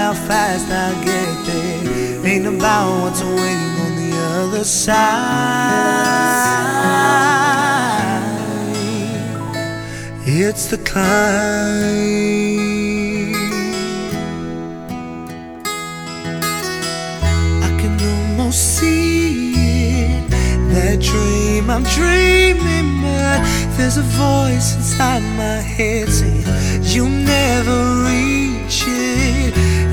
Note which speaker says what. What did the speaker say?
Speaker 1: how fast I get there. Ain't about what's waiting on the other side. It's the climb. I can almost see it, that dream I'm dreaming, but there's a voice inside my head saying you'll never reach it.